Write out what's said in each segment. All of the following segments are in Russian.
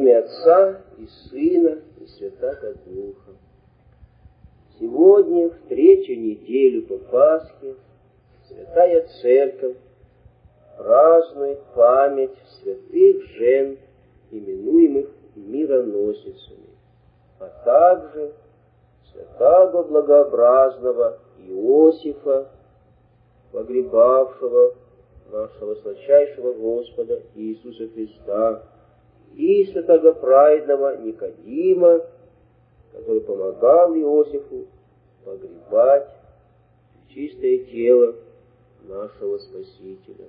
имя Отца и Сына и Святаго Духа. Сегодня, в третью неделю по Пасхе, Святая Церковь празднует память святых жен, именуемых мироносицами, а также святаго благообразного Иосифа, погребавшего нашего сладчайшего Господа Иисуса Христа, и святаго праведного Никодима, который помогал Иосифу погребать чистое тело нашего Спасителя.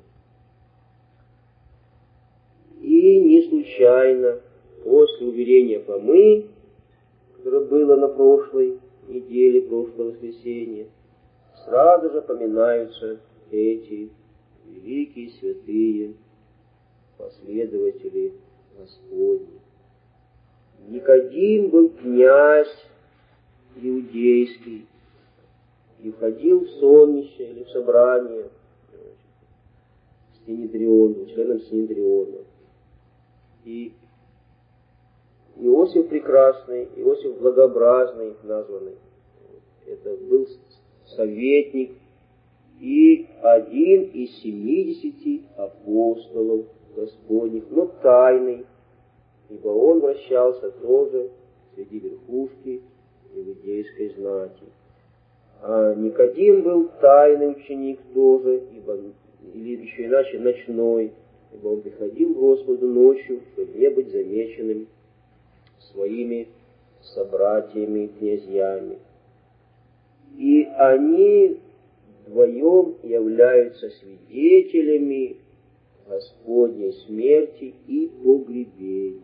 И не случайно после умерения Фомы, которое было на прошлой неделе, прошлое воскресенье, сразу же поминаются эти великие святые последователи Господни. Никодим был князь иудейский и входил в сонмище или в собрание Синедриона, членом Синедриона. И Иосиф прекрасный, Иосиф благообразный названный, это был советник и один из 70 апостолов Господних, но тайный, ибо он вращался тоже среди верхушки иудейской знати. А Никодим был тайный ученик тоже, или еще иначе ночной, ибо он приходил к Господу ночью, чтобы не быть замеченным своими собратьями, князьями. И они вдвоем являются свидетелями Господней смерти и погребения.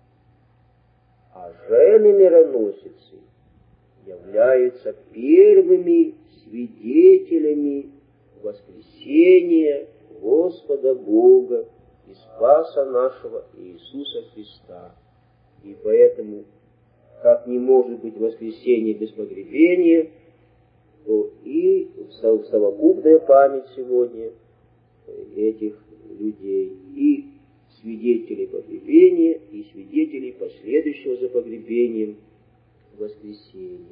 А жены-мироносицы являются первыми свидетелями воскресения Господа Бога и Спаса нашего Иисуса Христа. И поэтому, как не может быть воскресение без погребения, то и совокупная память сегодня этих людей, и свидетелей погребения, и свидетелей последующего за погребением воскресения.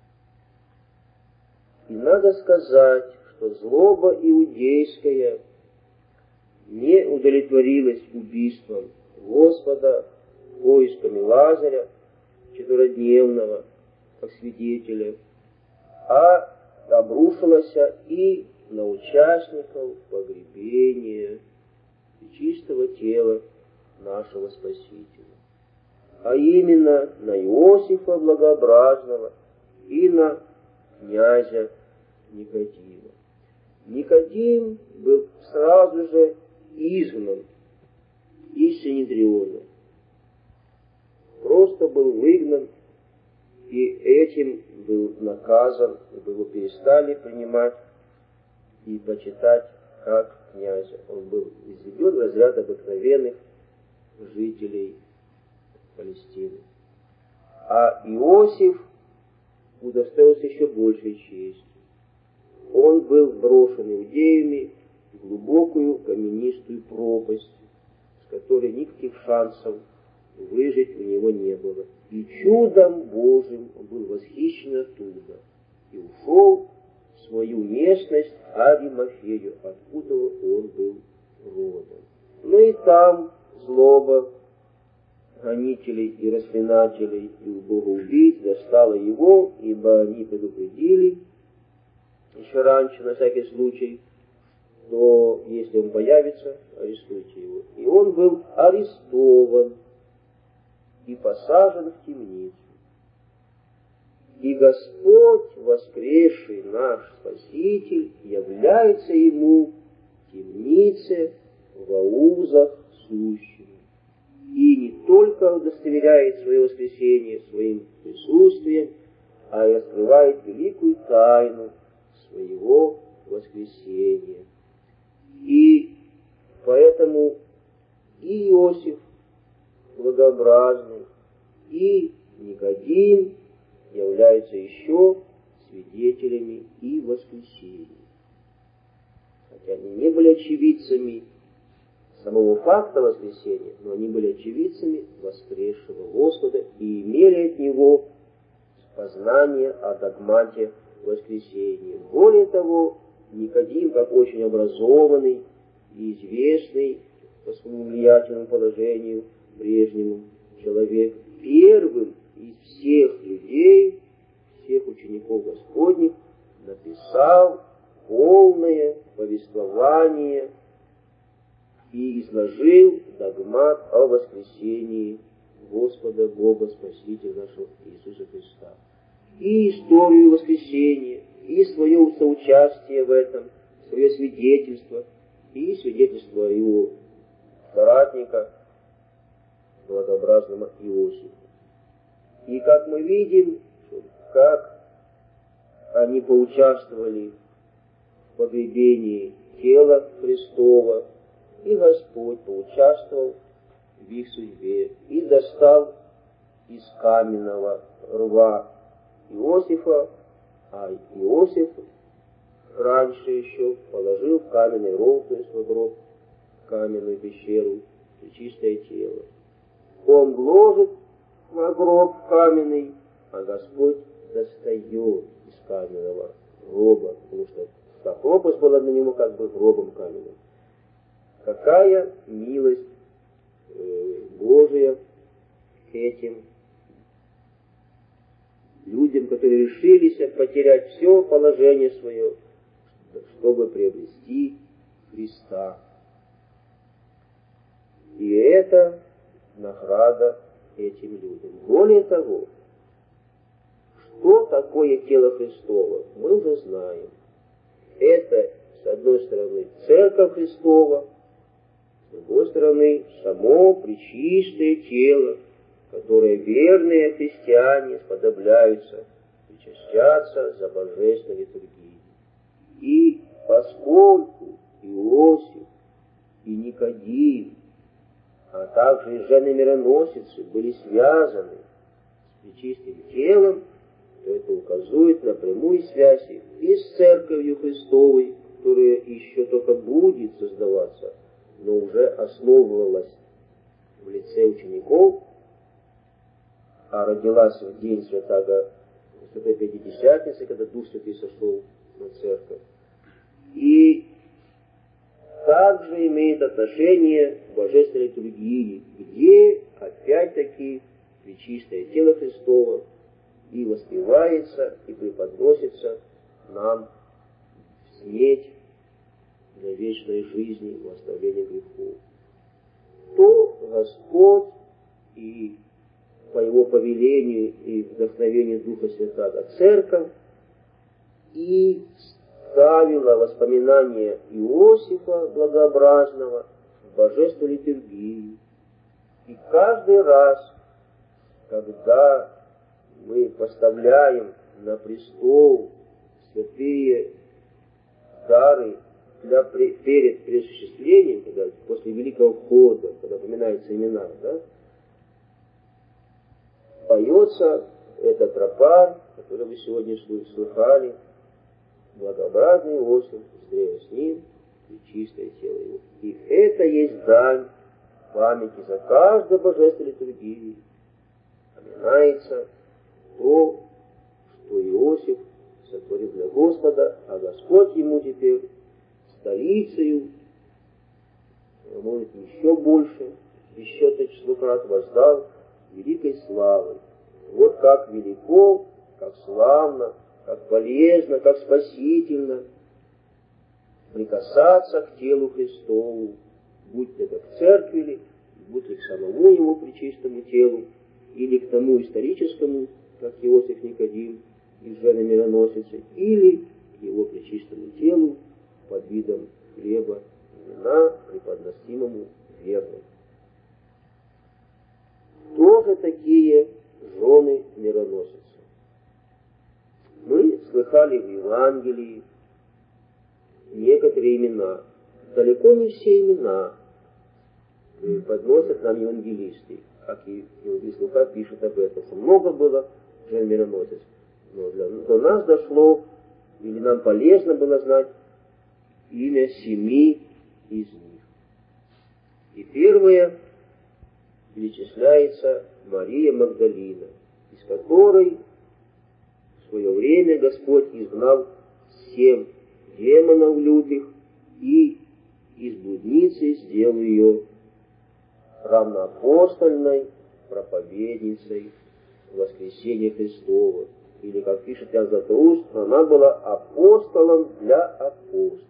И надо сказать, что злоба иудейская не удовлетворилась убийством Господа, поисками Лазаря, четверодневного, как свидетеля, а обрушилась и на участников погребения чистого тела нашего Спасителя, а именно на Иосифа благообразного и на князя Никодима. Никодим был сразу же изгнан из Синедриона, просто был выгнан, и этим был наказан, его перестали принимать и почитать как князя. Он был изведен в разряд обыкновенных жителей Палестины. А Иосиф удостоился еще большей чести. Он был брошен иудеями в глубокую каменистую пропасть, с которой никаких шансов выжить у него не было. И чудом Божьим он был восхищен оттуда и ушел в свою местность Аримафею, откуда он был родом. Ну и там злоба гонителей и распинателей и богоубийц достала его, ибо они предупредили еще раньше, на всякий случай, что если он появится, арестуйте его. И он был арестован и посажен в темницу. И Господь, воскресший наш Спаситель, является ему в темнице во узах сущими. И не только удостоверяет свое воскресение своим присутствием, а и раскрывает великую тайну своего воскресения. И поэтому и Иосиф благообразный, и Никодим являются еще свидетелями и воскресения. Хотя они не были очевидцами самого факта воскресения, но они были очевидцами воскресшего Господа и имели от Него познание о догмате воскресения. Более того, Никодим, как очень образованный и известный по своему влиятельному положению прежнему человек, первым из всех людей, всех учеников Господних, написал полное повествование и изложил догмат о воскресении Господа Бога Спасителя нашего Иисуса Христа. И историю воскресения, и свое соучастие в этом, свое свидетельство, и свидетельство его соратника, благообразного Иосифа. И как мы видим, как они поучаствовали в погребении тела Христова, и Господь поучаствовал в их судьбе и достал из каменного рва Иосифа, а Иосиф раньше еще положил в каменный ров, то есть в гроб, в каменную пещеру, чистое тело. Он ложит в гроб каменный, а Господь достает из каменного гроба, потому что та пропасть была для него как бы гробом каменным. Какая милость Божия к этим людям, которые решились потерять все положение свое, чтобы приобрести Христа. И это награда этим людям. Более того, что такое тело Христово, мы уже знаем. Это, с одной стороны, Церковь Христова, с другой стороны, само пречистое тело, которое верные христиане сподобляются причащаться за божественной литургией. И поскольку Иосиф и Никодим, а также и жены-мироносицы были связаны с пречистым телом, то это указывает на прямую связь и с Церковью Христовой, которая еще только будет создаваться, но уже основывалась в лице учеников, а родилась в день Святой Пятидесятницы, когда Дух Святый сошел на Церковь. И также имеет отношение к божественной литургии, где, опять-таки, пречистое тело Христово и воспевается, и преподносится нам в снеть для вечной жизни в оставлении грехов. То Господь и по Его повелению и вдохновению Духа Святаго Церковь и ставила воспоминания Иосифа Благообразного в божественную литургию. И каждый раз, когда мы поставляем на престол святые дары перед пресуществлением, когда после Великого Входа, когда упоминаются имена, да, поется эта тропарь, которую вы сегодня слыхали, благообразный Иосиф, древо с ним, и чистое тело его. И это есть дань памяти за каждой божественной литургией. Поминается то, что Иосиф сотворил для Господа, а Господь ему теперь столицею, может, еще больше, еще число крат воздал великой славой. Вот как велико, как славно, как полезно, как спасительно прикасаться к телу Христову, будь это к церкви ли, будь то к самому Его пречистому телу, или к тому историческому, как Иосиф Никодим из жены мироносицы, или к Его пречистому телу под видом хлеба и вина, преподносимому верным. Кто же такие жены мироносицы? Мы слыхали в Евангелии некоторые имена. Далеко не все имена подносят нам евангелисты, как и евангелист Лука пишет об этом. Много было жен мироносиц. Но до нас дошло, или нам полезно было знать, имя 7 из них. И первая перечисляется Мария Магдалина, из которой в свое время Господь изгнал 7 демонов лютых и из блудницы сделал ее равноапостольной проповедницей воскресения Христова. Или, как пишет Иоанн Златоуст, она была апостолом для апостолов.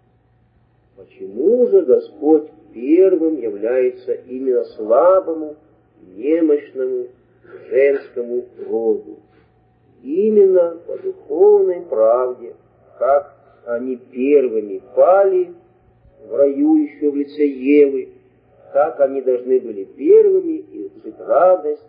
Почему же Господь первым является именно слабому, немощному, женскому роду? Именно по духовной правде, как они первыми пали в раю еще в лице Евы, так они должны были первыми испытать радость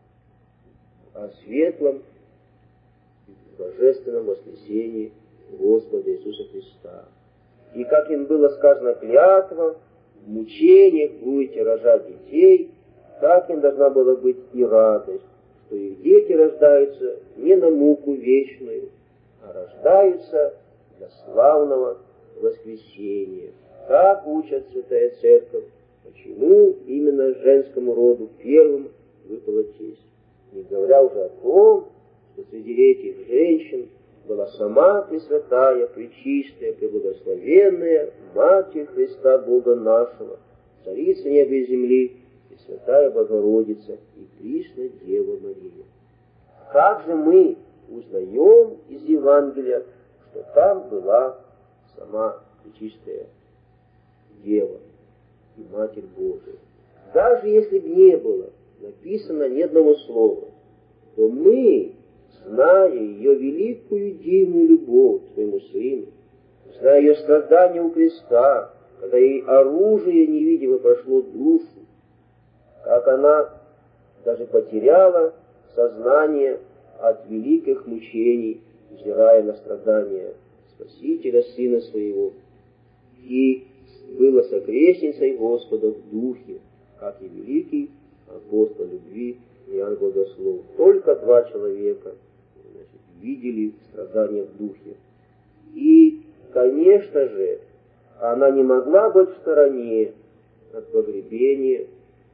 о светлом божественном воскресении Господа Иисуса Христа. И как им было сказано клятва, в мучениях будете рожать детей, так им должна была быть и радость, что их дети рождаются не на муку вечную, а рождаются для славного воскресения. Так учит Святая Церковь, почему именно женскому роду первым выпала честь. Не говоря уже о том, что среди этих женщин была сама Пресвятая, Пречистая, Преблагословенная Матерь Христа Бога нашего, Царица неба и земли, Пресвятая Богородица и Пресная Дева Мария. Как же мы узнаем из Евангелия, что там была сама Пречистая Дева и Матерь Божия? Даже если бы не было написано ни одного слова, то мы, зная ее великую дивную любовь к своему Сыну, зная ее страдания у креста, когда ей оружие невидимо прошло душу, как она даже потеряла сознание от великих мучений, взирая на страдания Спасителя, Сына Своего, и была сокрестницей Господа в духе, как и великий апостол любви Иоанн Богослов. Только 2 человека видели страдания в духе. И, конечно же, она не могла быть в стороне от погребения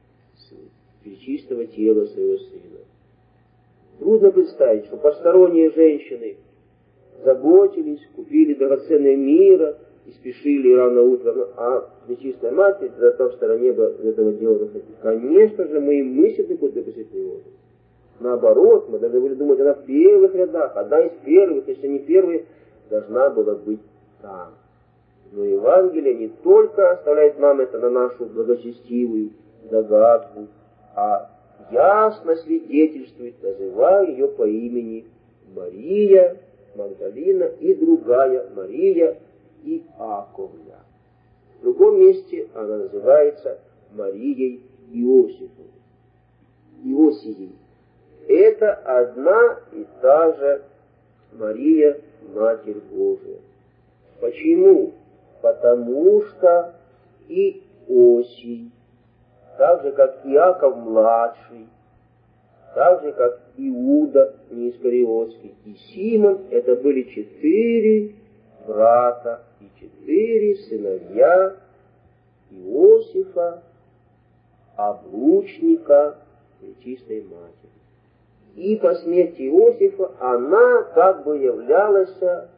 пречистого тела своего Сына. Трудно представить, что посторонние женщины заботились, купили драгоценное мира и спешили рано утром, а Пречистая Матерь тогда в стороне бы этого дела находилась. Конечно же, мы и мысли такой допустить не можем. Наоборот, мы должны были думать, она в первых рядах, одна из первых, если не первая, должна была быть там. Но Евангелие не только оставляет нам это на нашу благочестивую догадку, а ясно свидетельствует, называя ее по имени Мария Магдалина и другая Мария Иаковля. В другом месте она называется Марией Иосифовой. Иосией. Это одна и та же Мария, Матерь Божия. Почему? Потому что и Иосий, так же как Иаков-младший, так же как Иуда неискариотский и Симон, это были 4 брата и 4 сыновья Иосифа, облучника Пречистой Матери. И по смерти Иосифа она как бы являлась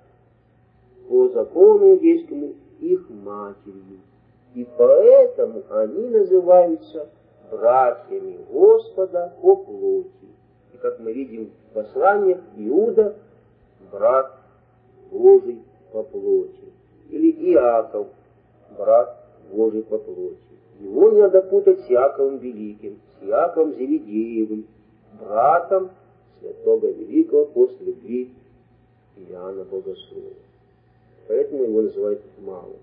по закону иудейскому их матерью. И поэтому они называются братьями Господа по плоти. И как мы видим в посланиях, Иуда – брат Божий по плоти. Или Иаков – брат Божий по плоти. Его не надо путать с Иаковом Великим, с Иаковом Зеведеевым, братом святого великого апостола любви Иоанна Богослова. Поэтому его называют малым.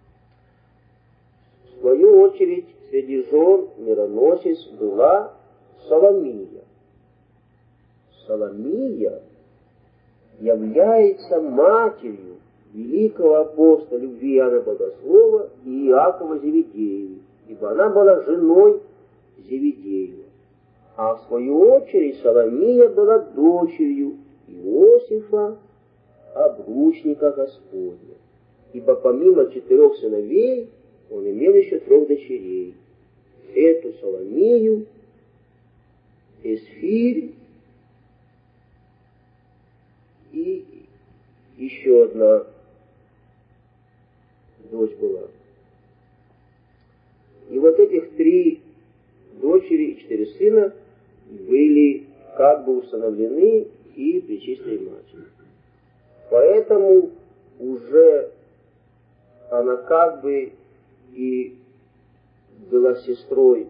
В свою очередь, среди жен мироносец была Соломия. Соломия является матерью великого апостола любви Иоанна Богослова и Иакова Зеведеева, ибо она была женой Зеведеева. А в свою очередь Соломия была дочерью Иосифа, обручника Господня. Ибо помимо 4 сыновей, он имел еще 3 дочерей. эту Соломею, Эсфирь и еще одна дочь была. И вот этих 3 дочери и 4 сына были как бы усыновлены и Пречистой Матери. Поэтому уже она как бы и была сестрой,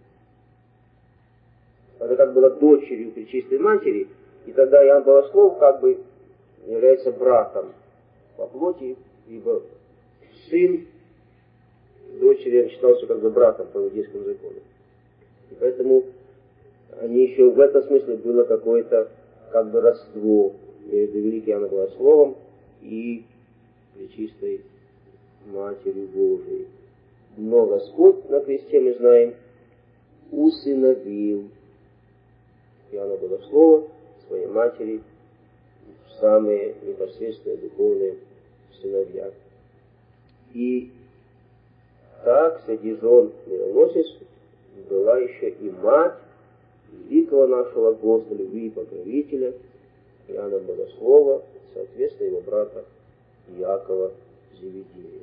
она как была дочерью Пречистой Матери, и тогда Иоанн Богослов как бы является братом по плоти, ибо сын дочери считался как бы братом по иудейскому закону. И поэтому они еще в этом смысле было какое-то как бы родство между великим Иоанном Богословом и Пречистой Матерью Божией. Но Господь на кресте, мы знаем, усыновил Иоанна Богослова своей матери в самые непосредственные духовные сыновья. И так среди жен мироносец была еще и мать великого нашего Господа, любви и покровителя Иоанна Богослова, соответственно его брата Иакова Зеведея.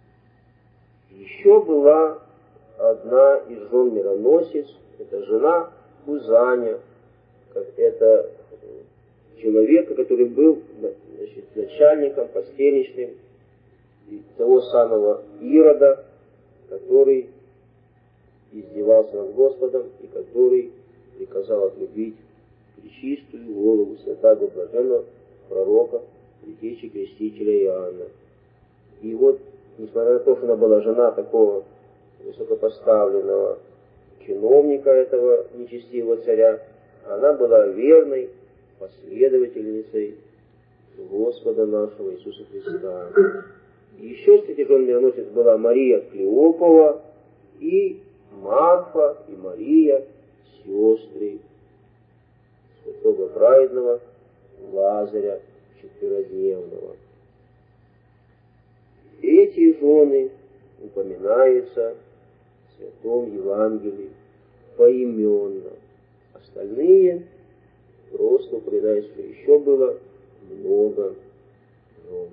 Еще была одна из жен мироносец, это жена Кузаня, это человека, который был, значит, начальником постельничным того самого Ирода, который издевался над Господом и который приказал отрубить пречистую голову святаго блаженного пророка, предтечи крестителя Иоанна. И вот, несмотря на то, что она была жена такого высокопоставленного чиновника, этого нечестивого царя, она была верной последовательницей Господа нашего Иисуса Христа. И еще среди жен мироносец была Мария Клеопова и Марфа и Мария, сестры святого праведного Лазаря четверодневного. Эти жены упоминаются в Святом Евангелии поименно. Остальные просто упоминают, что еще было много жен.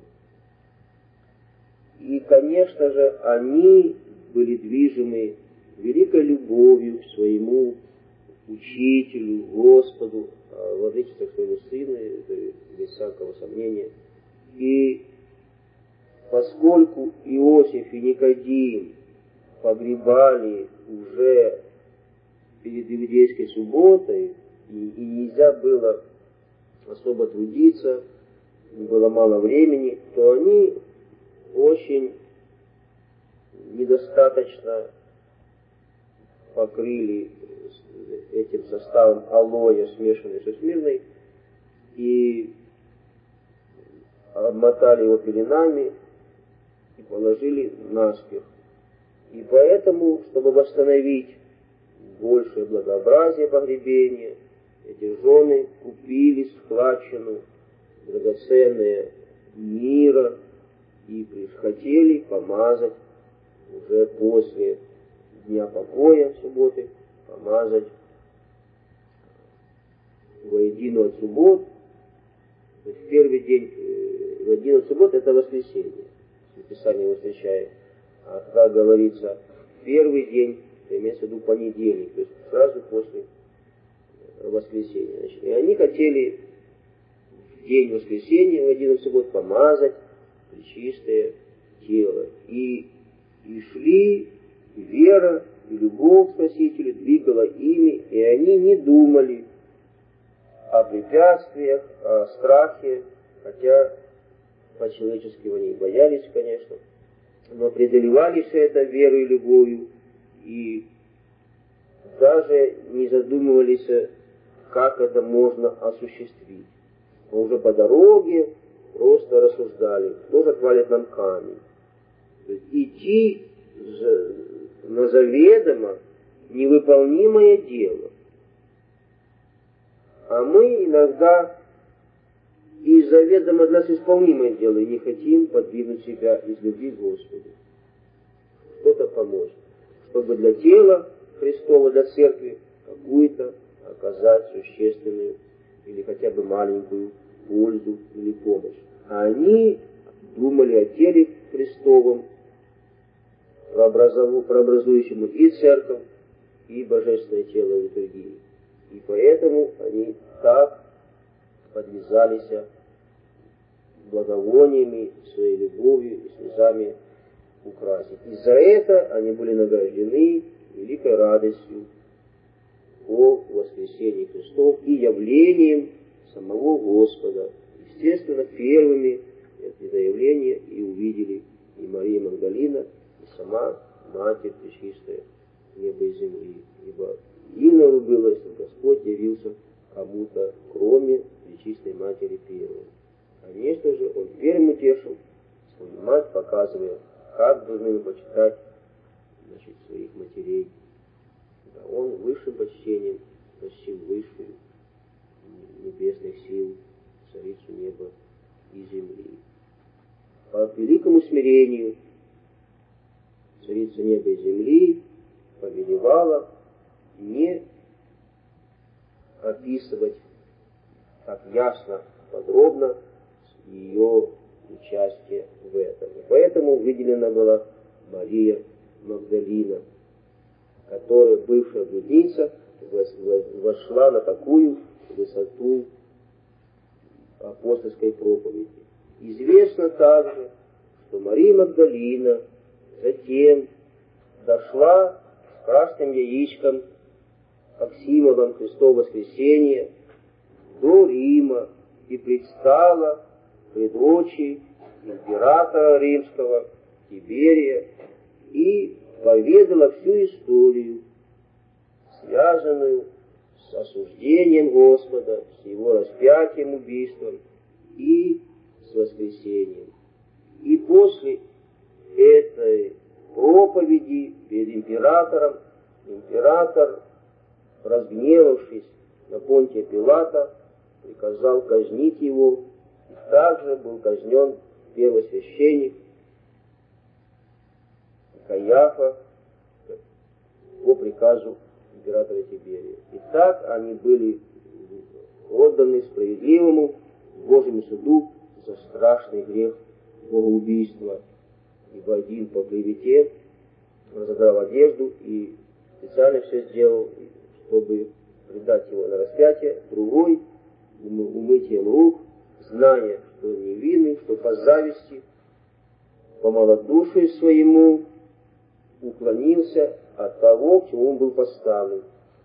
И, конечно же, они были движимы великой любовью к своему учителю, Господу, владычеству своего сына, это без всякого сомнения. И поскольку Иосиф и Никодим погребали уже перед Иудейской субботой, и нельзя было особо трудиться, было мало времени, то они очень недостаточно покрыли этим составом алоэ, смешанный со смирной, и обмотали его пеленами и положили наспех. И поэтому, чтобы восстановить большее благообразие погребения, эти жены купили складчину драгоценные мира и хотели помазать уже после дня покоя субботы, помазать воедино от суббот. То есть первый день воедино от суббот — это воскресенье, Писание его встречает. А как говорится, первый день, это имеется в виду понедельник, то есть сразу после воскресенья. Значит, и они хотели в день воскресенья, воедино от суббот, помазать пречистое тело. И шли, и вера, и любовь к Спасителю двигала ими, и они не думали о препятствиях, о страхе, хотя по-человечески они боялись, конечно, но преодолевали все это верой и любовью, и даже не задумывались, как это можно осуществить. Но уже по дороге просто рассуждали, кто же отвалит нам камень. То есть идти на заведомо невыполнимое дело. А мы иногда и заведомо для нас исполнимое дело и не хотим подвинуть себя из любви к Господу. Что-то помочь. Чтобы для тела Христова для церкви какую-то оказать существенную или хотя бы маленькую пользу или помощь. А они думали о теле Христовом, прообразующему и церковь, и божественное тело литургии. И поэтому они так подвязались благовониями, своей любовью и слезами украсить. И за это они были награждены великой радостью о воскресении Христов и явлением самого Господа. Естественно, первыми это явление и увидели и Мария Магдалина, и сама Матерь Пречистая неба и земли. Ибо дивно было, если Господь явился кому-то, кроме Пречистой Матери первой. Конечно же, Он первым утешил свою мать, показывая, как должны мы почитать, значит, своих матерей. Да, Он высшим почтением почтил высшую небесных сил, царицу неба и земли. По великому смирению царица неба и земли повелевала не описывать так ясно, подробно ее участие в этом. И поэтому выделена была Мария Магдалина, которая, бывшая блудница, вошла на такую высоту апостольской проповеди. Известно также, что Мария Магдалина затем дошла с красным яичком, как символом Христова воскресения, до Рима и предстала пред очи императора римского Тиберия и поведала всю историю, связанную с осуждением Господа, с его распятием, убийством и с воскресением. И после этой проповеди перед императором, император, разгневавшись на Понтия Пилата, приказал казнить его, и также был казнен первосвященник Каиафа по приказу императора Тиберия. И так они были отданы справедливому Божьему суду за страшный грех богоубийства. Ибо один по клевете разодрал одежду и специально все сделал, чтобы предать его на распятие, другой умытием рук, зная, что невинный, что по зависти, по малодушию своему уклонился от того, к чему он был поставлен,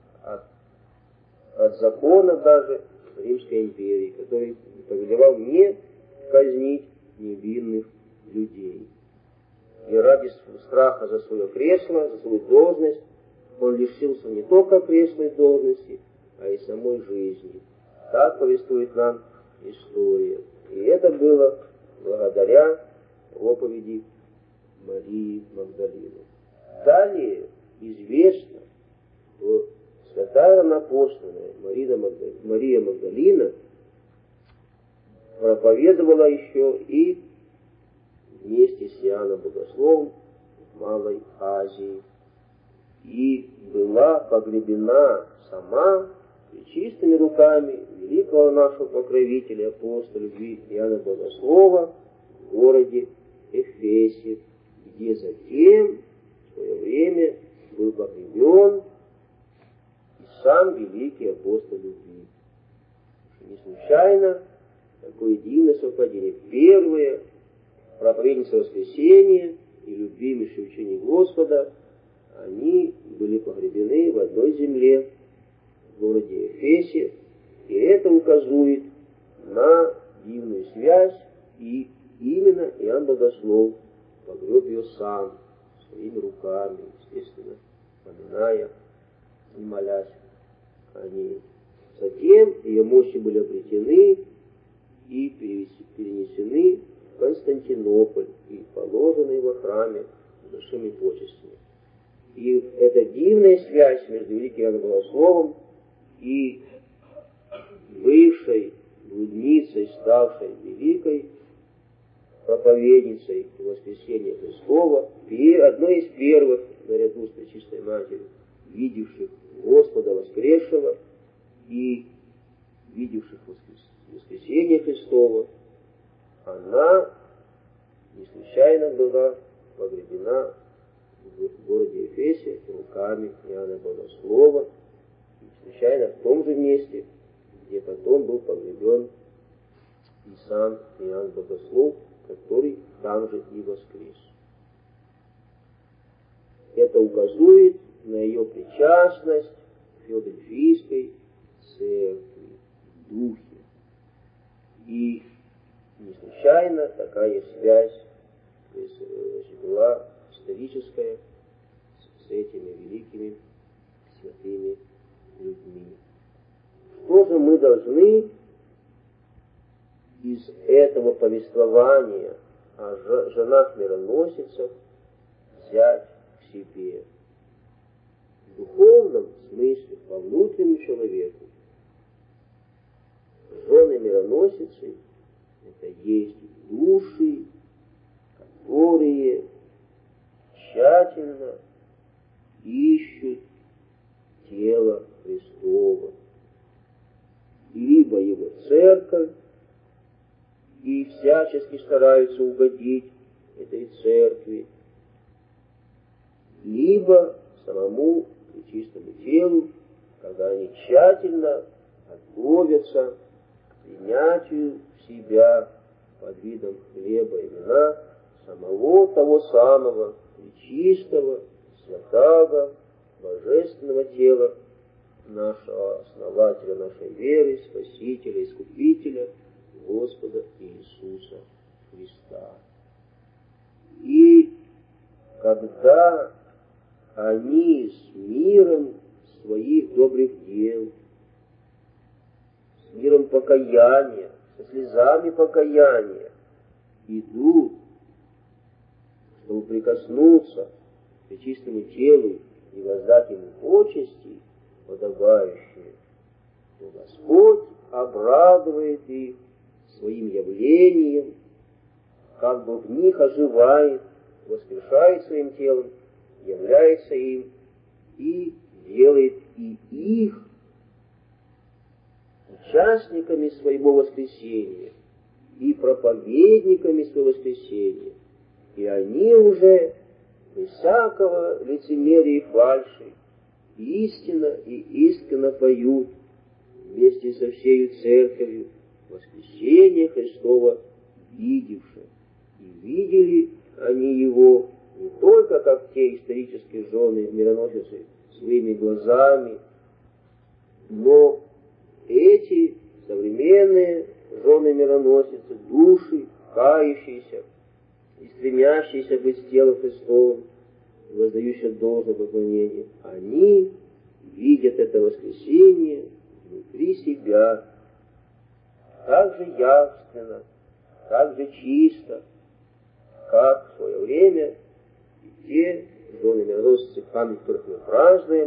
от закона даже Римской империи, который повелевал не казнить невинных людей. И ради страха за свое кресло, за свою должность, он лишился не только кресла и должности, а и самой жизни. Так повествует нам история. И это было благодаря проповеди Марии Магдалины. Далее известно, что святая равноапостольная Мария Магдалина проповедовала еще и вместе с Иоанном Богословом в Малой Азии. И была погребена сама чистыми руками великого нашего покровителя, апостола любви Иоанна Богослова в городе Эфесе, где затем в свое время был погребен и сам великий апостол любви. Не случайно такое дивное совпадение. Первое проповедница воскресения и любимейшие учения Господа, они были погребены в одной земле, в городе Эфесе, и это указывает на дивную связь, и именно Иоанн Богослов погреб ее сам, своими руками, естественно, поминая и молясь о ней. Затем ее мощи были обретены и перенесены в Константинополь и положены во храме с большими почестями. И эта дивная связь между великим Иоанном Богословом и бывшей блудницей, ставшей великой проповедницей воскресения Христова, одной из первых, наряду с Пречистой Матерью, видевших Господа воскресшего и видевших воскресение Христова, она не случайно была погребена в городе Эфесе руками Иоанна Богослова, не случайно в том же месте, где потом был погребен и сам Иоанн Богослов, который там же и воскрес. Это указывает на ее причастность к Филадельфийской церкви, духе. И не случайно такая связь была историческая с этими великими святыми людьми. Что же мы должны из этого повествования о женах-мироносицах взять к себе? В духовном смысле, по внутреннему человеку, жены-мироносицы — это есть души, которые тщательно ищут тело Христова, либо его церковь, и всячески стараются угодить этой церкви, либо самому пречистому телу, когда они тщательно готовятся к принятию в себя под видом хлеба и вина самого того самого пречистого, святого, божественного тела нашего основателя нашей веры, Спасителя, Искупителя, Господа Иисуса Христа. И когда они с миром своих добрых дел, с миром покаяния, со слезами покаяния идут, чтобы прикоснуться к пречистому телу и воздать ему почести подобающие, то Господь обрадует их своим явлением, как бы в них оживает, воскрешает своим телом, является им и делает и их участниками своего воскресения и проповедниками своего воскресения. И они уже без всякого лицемерия и фальши истинно и искренно поют вместе со всею церковью воскресение Христова видевшие. И видели они его не только как те исторические жены мироносицы своими глазами, но эти современные жены мироносицы, души, кающиеся и стремящиеся быть с телом Христовым, воздающие должное поклонение, они видят это воскресение внутри себя так же явственно, так же чисто, как в свое время и те жены мироносицы, память которых мы празднуем,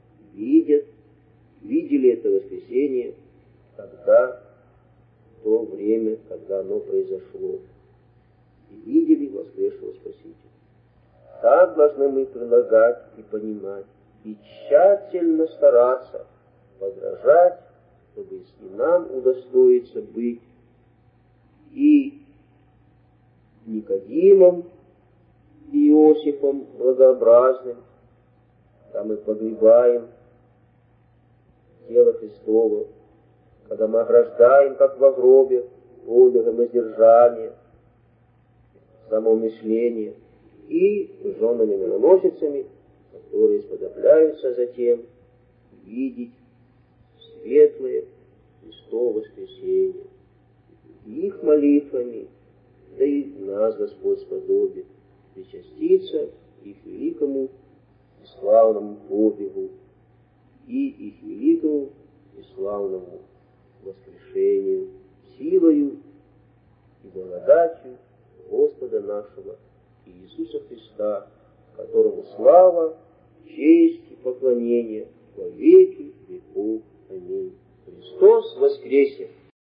видели это воскресение, когда, в то время, когда оно произошло, и видели воскресшего Спасителя. Так должны мы прилагать и понимать, и тщательно стараться подражать, чтобы и нам удостоиться быть и Никодимом, и Иосифом благообразным, когда мы погребаем тело Христово, когда мы ограждаем, как во гробе, подвигом воздержания, самоумышления, и женами-мироносицами, которые сподобляются затем видеть светлое Христово воскресение. И их молитвами, да и нас Господь сподобит причаститься их великому и славному подвигу, и их великому и славному воскрешению силою и благодатью Господа нашего Иисуса Христа, которому слава, честь и поклонение во веки веков. Аминь. Христос воскресе!